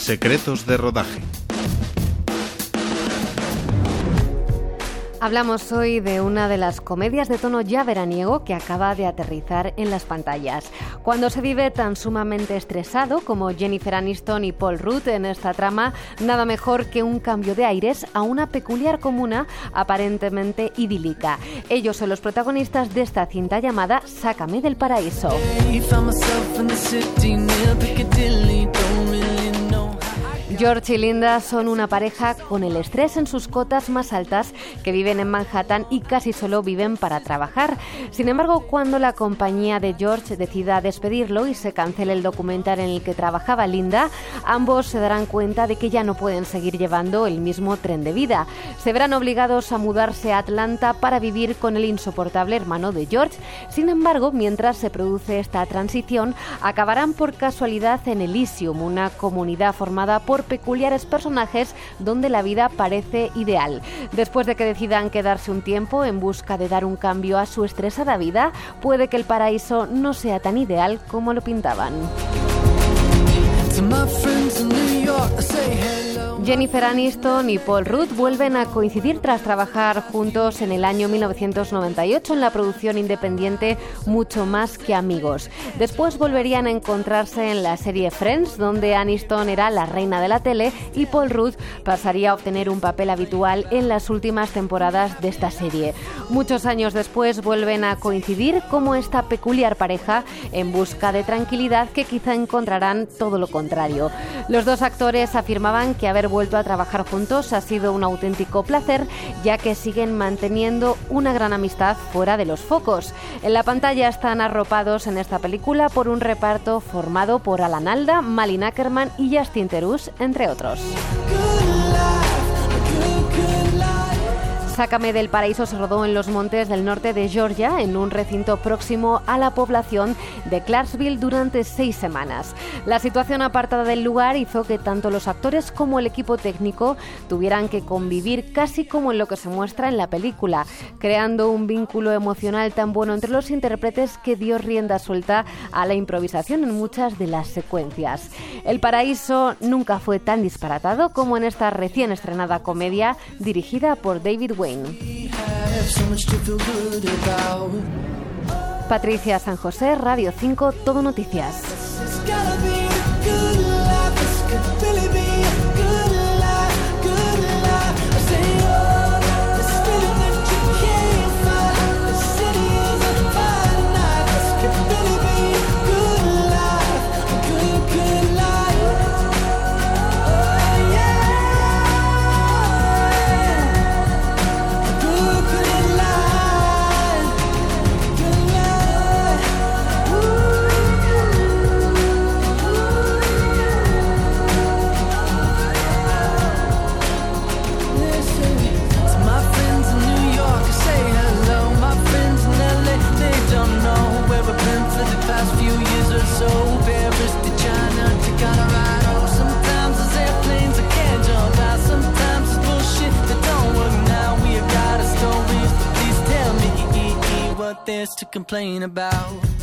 Secretos de rodaje. Hablamos hoy de una de las comedias de tono ya veraniego que acaba de aterrizar en las pantallas. Cuando se vive tan sumamente estresado como Jennifer Aniston y Paul Rudd en esta trama, nada mejor que un cambio de aires a una peculiar comuna aparentemente idílica. Ellos son los protagonistas de esta cinta llamada Sácame del paraíso. George y Linda son una pareja con el estrés en sus cotas más altas, que viven en Manhattan y casi solo viven para trabajar. Sin embargo, cuando la compañía de George decida despedirlo y se cancele el documental en el que trabajaba Linda, ambos se darán cuenta de que ya no pueden seguir llevando el mismo tren de vida. Se verán obligados a mudarse a Atlanta para vivir con el insoportable hermano de George. Sin embargo, mientras se produce esta transición, acabarán por casualidad en Elysium, una comunidad formada por peculiares personajes donde la vida parece ideal. Después de que decidan quedarse un tiempo en busca de dar un cambio a su estresada vida, puede que el paraíso no sea tan ideal como lo pintaban. Jennifer Aniston y Paul Rudd vuelven a coincidir tras trabajar juntos en el año 1998 en la producción independiente Mucho más que amigos. Después volverían a encontrarse en la serie Friends, donde Aniston era la reina de la tele y Paul Rudd pasaría a obtener un papel habitual en las últimas temporadas de esta serie. Muchos años después vuelven a coincidir como esta peculiar pareja en busca de tranquilidad que quizá encontrarán todo lo contrario. Los dos actores afirmaban que haber vuelto a trabajar juntos ha sido un auténtico placer, ya que siguen manteniendo una gran amistad fuera de los focos. En la pantalla están arropados en esta película por un reparto formado por Alan Alda, Malin Akerman y Justin Theroux, entre otros. Sácame del paraíso se rodó en los montes del norte de Georgia, en un recinto próximo a la población de Clarksville durante 6 semanas. La situación apartada del lugar hizo que tanto los actores como el equipo técnico tuvieran que convivir casi como en lo que se muestra en la película, creando un vínculo emocional tan bueno entre los intérpretes que dio rienda suelta a la improvisación en muchas de las secuencias. El paraíso nunca fue tan disparatado como en esta recién estrenada comedia dirigida por David Wayne. Patricia San José, Radio 5, Todo Noticias. There's to complain about.